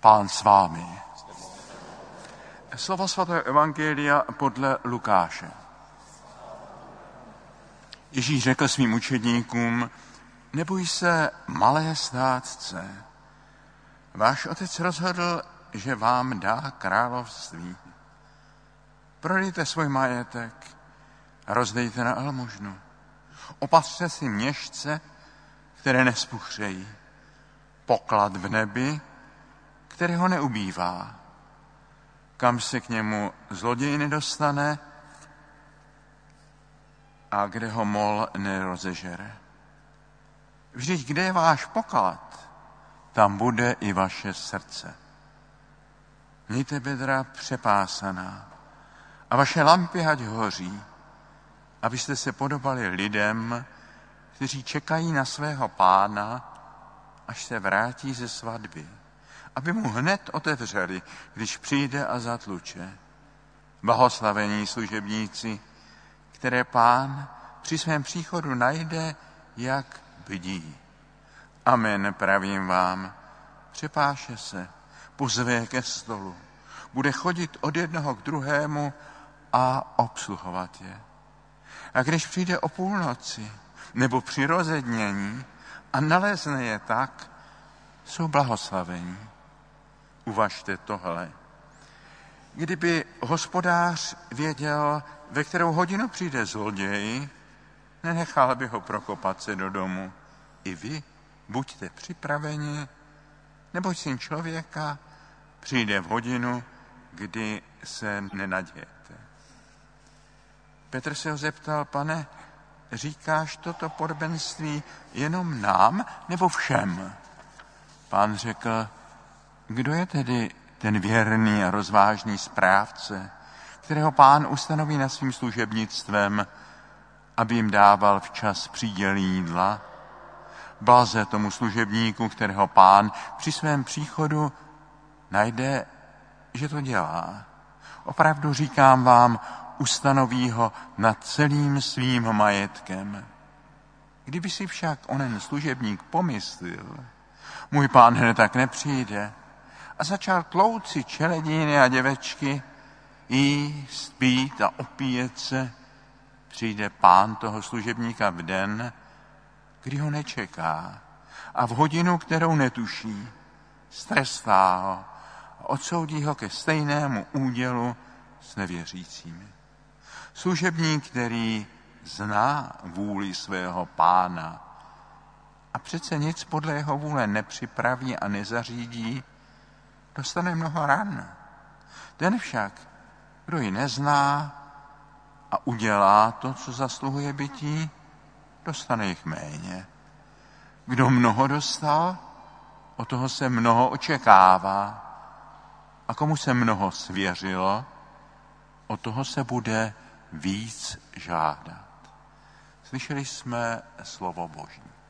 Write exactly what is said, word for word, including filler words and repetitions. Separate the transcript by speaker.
Speaker 1: Pán s vámi. Slovo svatého evangelia podle Lukáše. Ježíš řekl svým učedníkům: neboj se, malé státce. Váš otec rozhodl, že vám dá království. Prodejte svůj majetek a rozdejte na almužnu. Opatřte si měšce, které nespuchřejí. Poklad v nebi, který ho neubývá. Kam se k němu zloděj nedostane a kde ho mol nerozežere. Vždyť kde je váš poklad, tam bude i vaše srdce. Mějte bedra přepásaná a vaše lampy ať hoří, abyste se podobali lidem, kteří čekají na svého pána, až se vrátí ze svatby, aby mu hned otevřeli, když přijde a zatluče. Blahoslavení služebníci, které pán při svém příchodu najde, jak bdí. Amen, pravím vám, přepáše se, pozve ke stolu, bude chodit od jednoho k druhému a obsluhovat je. A když přijde o půlnoci nebo při rozednění a nalezne je tak, jsou blahoslavení. Uvažte tohle. Kdyby hospodář věděl, ve kterou hodinu přijde zloděj, nenechal by ho prokopat se do domu. I vy buďte připraveni, neboť syn člověka přijde v hodinu, kdy se nenadějete. Petr se ho zeptal: pane, říkáš toto podobenství jenom nám nebo všem? Pán řekl: kdo je tedy ten věrný a rozvážný správce, kterého pán ustanoví nad svým služebnictvem, aby jim dával včas příděl jídla? Blaze tomu služebníku, kterého pán při svém příchodu najde, že to dělá. Opravdu říkám vám, ustanoví ho nad celým svým majetkem. Kdyby si však onen služebník pomyslel: můj pán hned tak nepřijde, a začal tlouci čeledíny a děvečky, jíst, pít a opíjet se, přijde pán toho služebníka v den, kdy ho nečeká, a v hodinu, kterou netuší, strestá ho a odsoudí ho ke stejnému údělu s nevěřícími. Služebník, který zná vůli svého pána a přece nic podle jeho vůle nepřipraví a nezařídí, dostane mnoho ran. Ten však, kdo ji nezná a udělá to, co zasluhuje bytí, dostane jich méně. Kdo mnoho dostal, od toho se mnoho očekává. A komu se mnoho svěřilo, od toho se bude víc žádat. Slyšeli jsme slovo Boží.